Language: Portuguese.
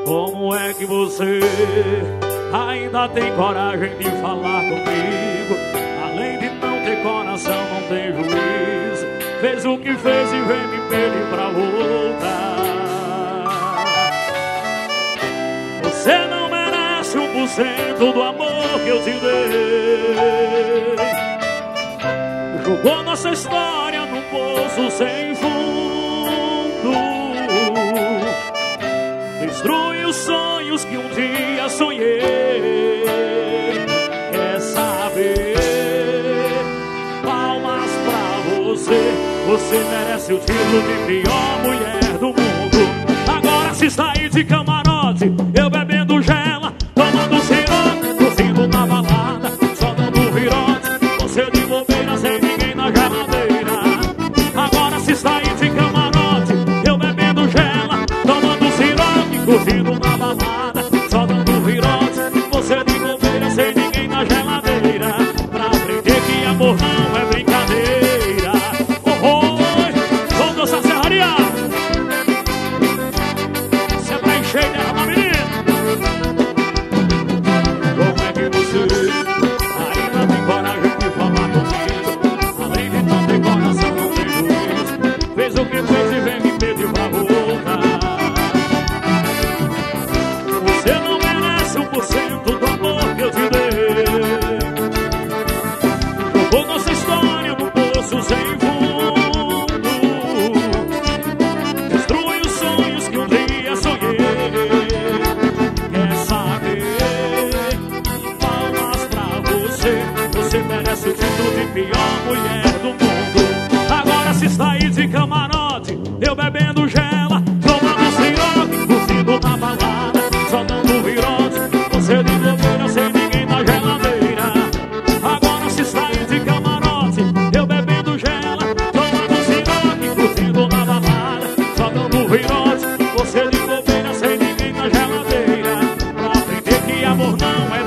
Como é que você ainda tem coragem de falar comigo? Além de não ter coração, não tem juízo. Fez o que fez e vem me pedir pra voltar. Você não merece 1% do amor que eu te dei. Jogou nossa história num poço sem fundo. Destrui os sonhos que um dia sonhei. Quer saber? Palmas pra você. Você merece o título de pior mulher do mundo. Agora se sair de camarote, eu bebendo gela, tomando sirope, curtindo na balada, só dando virote. Você de bobeira sem ninguém na geladeira. Agora se sair de camarote, eu bebendo gela, tomando sirope, curtindo na balada, só dando virote. Você de bobeira sem ninguém na geladeira. Pra aprender que amor não é brincadeira. Vamos dançar serraria. Você tá enchendo dela, menina. Como é que você ainda tem coragem de falar comigo? Além de não ter coração, não tem juízo. Fez o que fez e vem me pedir pra voltar. Você não merece 1% do amor que eu te dei. Jogou nossa história no poço sem fundo. Destrui os sonhos que um dia sonhei. Quer saber? Palmas pra você. Você merece o título de pior mulher do mundo. Agora se sair de camarote, eu bebendo gela, tomando sirope, curtindo na balada, só dando virote. Você de bobeira sem ninguém na geladeira. Agora se sair de camarote, eu bebendo gela, tomando sirope, curtindo na balada, só dando virote. Você de bobeira sem ninguém na geladeira. Pra aprender que amor não é